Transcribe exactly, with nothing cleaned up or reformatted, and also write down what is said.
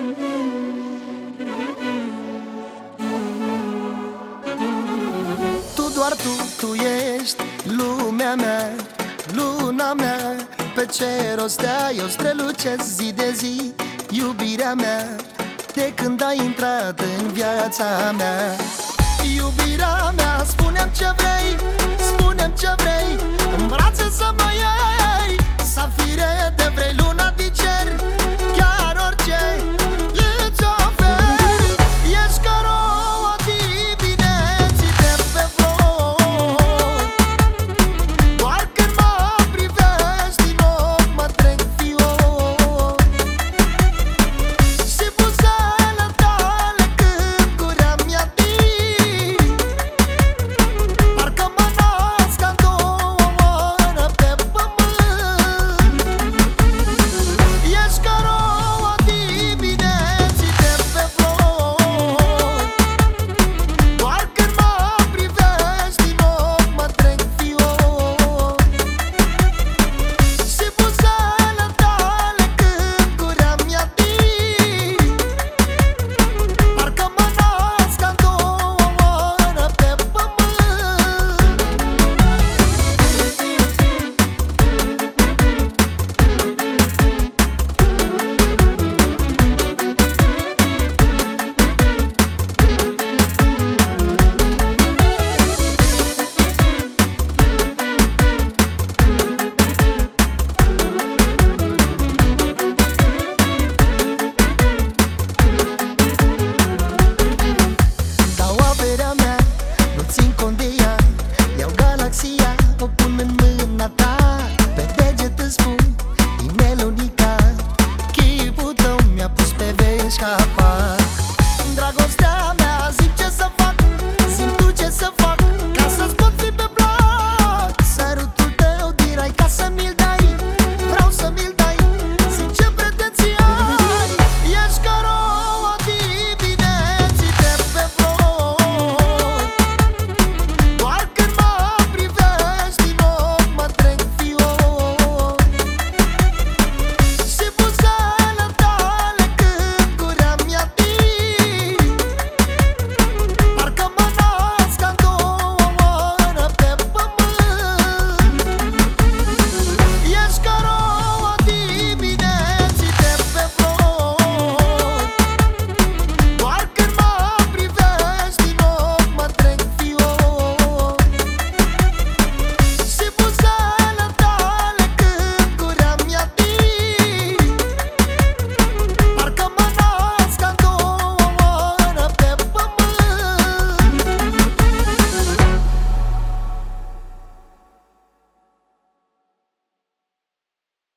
Tu, doar tu, tu ești lumea mea, luna mea. Pe cer o stea, eu strălucesc zi de zi. Iubirea mea, de când ai intrat în viața mea. Iubirea mea, spune-mi ce vrei, spune-mi ce vrei. În brațe să mă iei, safire de vrei, luna din cer.